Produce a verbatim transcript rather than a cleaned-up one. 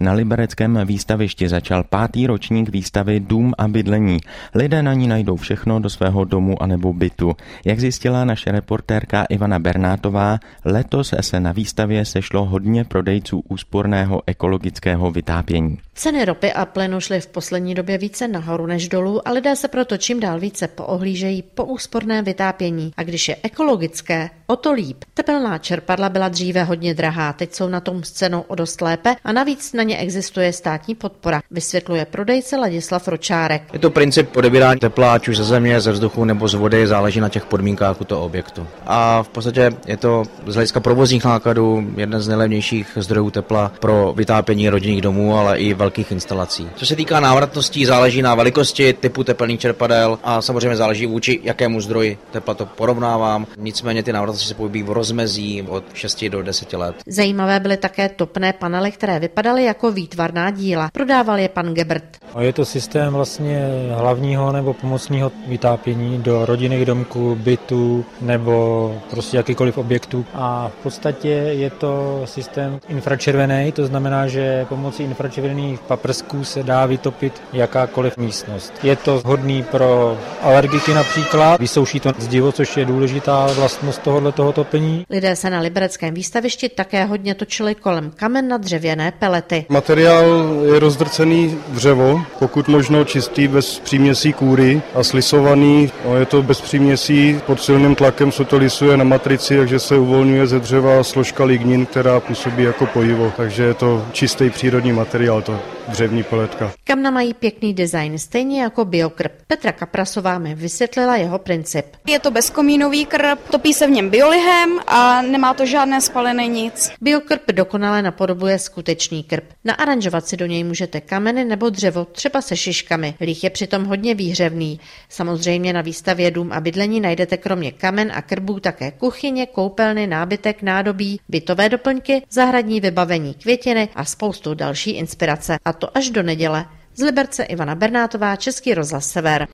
Na libereckém výstavišti začal pátý ročník výstavy Dům a bydlení. Lidé na ní najdou všechno do svého domu anebo bytu. Jak zjistila naše reportérka Ivana Bernátová, letos se na výstavě sešlo hodně prodejců úsporného ekologického vytápění. Ceny ropy a plynu šly v poslední době více nahoru než dolů a lidé se proto čím dál více poohlížejí po úsporném vytápění. A když je ekologické, o to líp. Tepelná čerpadla byla dříve hodně drahá, teď jsou na tom s cenou o dost lépe a navíc na ně existuje státní podpora, vysvětluje prodejce Ladislav Ročárek. Je to princip odebírání tepla, ať už ze země, ze vzduchu nebo z vody, záleží na těch podmínkách u toho objektu. A v podstatě je to z hlediska provozních nákladů jeden z nejlevnějších zdrojů tepla pro vytápění rodinných domů, ale i velkých instalací. Co se týká návratností, záleží na velikosti, typu tepelných čerpadel a samozřejmě záleží vůči jakému zdroji tepla to porovnávám. Nicméně ty návratnosti se pohybují v rozmezí od šesti do deseti let. Zajímavé byly také topné panely, které vypadaly jako výtvarná díla. Prodával je pan Gebert. Je to systém vlastně hlavního nebo pomocného vytápění do rodinných domků, bytů nebo prostě jakýkoliv objektů. A v podstatě je to systém infračervený, to znamená, že pomocí infračervených paprsků se dá vytopit jakákoliv místnost. Je to vhodný pro alergiky například, vysouší to zdivo, což je důležitá vlastnost tohoto topení. Lidé se na libereckém výstavišti také hodně točili kolem kamen na dřevěné pelety. Materiál je rozdrcený dřevo, pokud možno čistý, bez příměsí kůry a slisovaný. No, je to bez příměsí, pod silným tlakem se to lisuje na matrici, takže se uvolňuje ze dřeva složka lignin, která působí jako pojivo. Takže je to čistý přírodní materiál, to dřevní peletka. Kamna mají pěkný design, stejně jako biokrb. Petra Kaprasová mi vysvětlila jeho princip. Je to bezkomínový krb, topí se v něm biolihem a nemá to žádné spaliny nic. Biokrb dokonale napodobuje skutečný krb. Naaranžovat si do něj můžete kameny nebo dřevo, třeba se šiškami. Líh je přitom hodně výhřevný. Samozřejmě na výstavě Dům a bydlení najdete kromě kamen a krbů také kuchyně, koupelny, nábytek, nádobí, bytové doplňky, zahradní vybavení, květiny a spoustu další inspirace. A to až do neděle. Z Liberce Ivana Bernátová, Český rozhlas Sever.